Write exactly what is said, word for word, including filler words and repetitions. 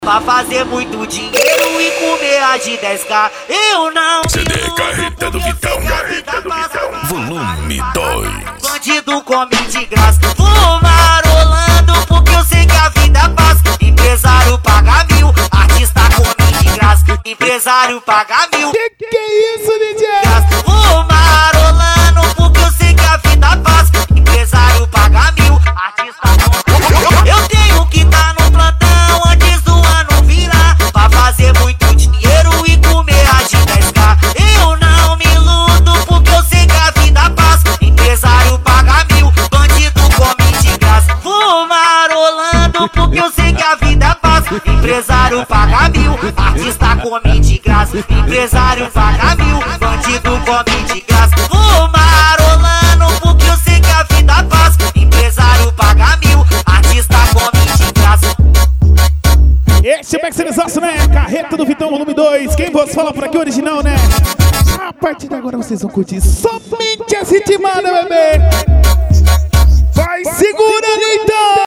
Pra fazer muito dinheiro e comer a de dez K. Eu não C D Carreta do Vitão, Carreta do Vitão, volume dois. Bandido come de graça, vou marolando porque eu sei que a vida passa. Empresário paga mil, artista come de graça. Empresário paga mil. Que que é isso, D J? Vou marolando porque eu sei que a vida passa. Empresário paga mil, artista come. Eu tenho que tá no plantão antes do ano virar, pra fazer muito dinheiro e comer a de dez K. Eu não me iludo porque eu sei que a vida passa. Empresário paga mil, bandido come de graça. Vou marolando porque eu sei que a vida passa. Empresário paga mil, artista come de graça. Empresário paga mil, bandido come de graça. Vou marolando porque eu sei que a vida passa. Empresário paga mil, artista come de graça. Esse é o Maximizaço, né? Carreta do Vitão, volume dois. Quem você fala por aqui, original, né? A partir de agora vocês vão curtir somente esse timada, bebê.